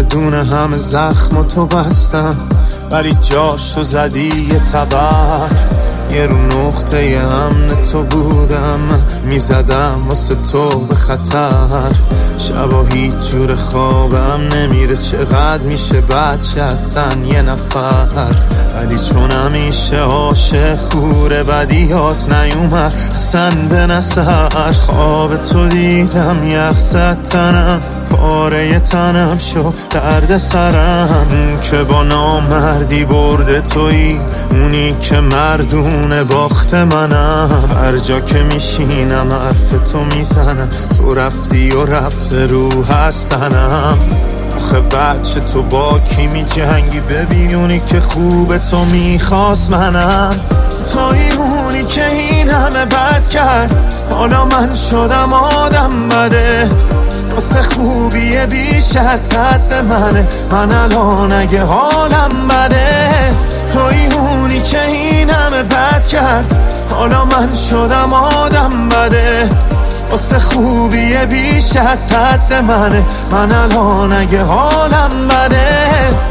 دونه همه زخم تو بستم، ولی جاش تو زدی یه تبر. یه رو نقطه امن تو بودم، میزدم واسه تو به خطر. شبا هیچ جور خوابم نمیره، چقدر میشه بچه هستن یه نفر. ولی چون همیشه عاشق خوره، بدیات نیومد اصلا به نظر. خواب تو دیدم یخ زد تنم، پاره تنم شو درد سرم. که با نامردی برده تویی، اونی که مردونه باخت منم. هر جا که میشینم حرف تو میزنم، تو رفتی و رفته رو هستنم. آخه بچه تو با کی می جنگی؟ ببین اونی که خوب تو میخواست منم. توی اونی که این همه بد کرد، حالا من شدم آدم بده. واسه خوبیه بیش از حد منه، من الان اگه حالم بده. توی اونی که این همه بد کرد، حالا من شدم آدم بده. واسه خوبیه بیش از حد منه، من الان اگه حالم بده.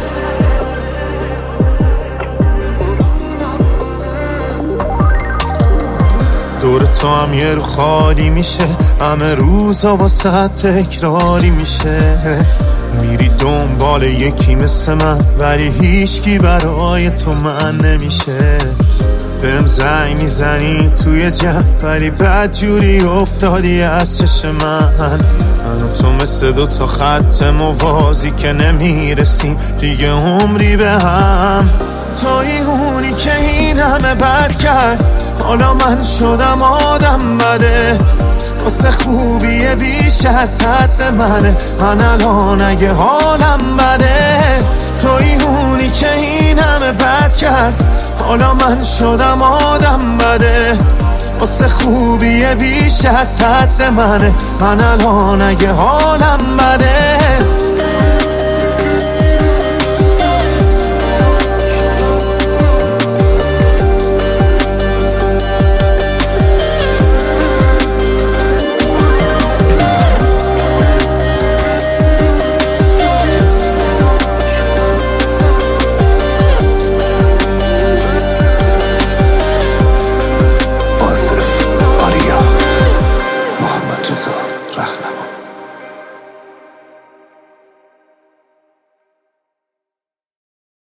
دور تو هم یه رو خالی میشه، همه روزا واسه تکراری میشه. میری دنبال یکی مثل من، ولی هیچکی برای تو من نمیشه. بهم زنگ میزنی توی جمع، ولی بد جوری افتادی از چش من و تو مثل دو تا خط موازی که نمیرسیم دیگه عمری به هم. توی اونی که این همه بد کرد، حالا من شدم آدم بده. واسه خوبیه بیش از حد منه، من الان اگه حالم بده. توی اونی که این همه بد کرد، حالا من شدم آدم بده. واسه خوبیه بیش از حد منه، من الان اگه حالم بده.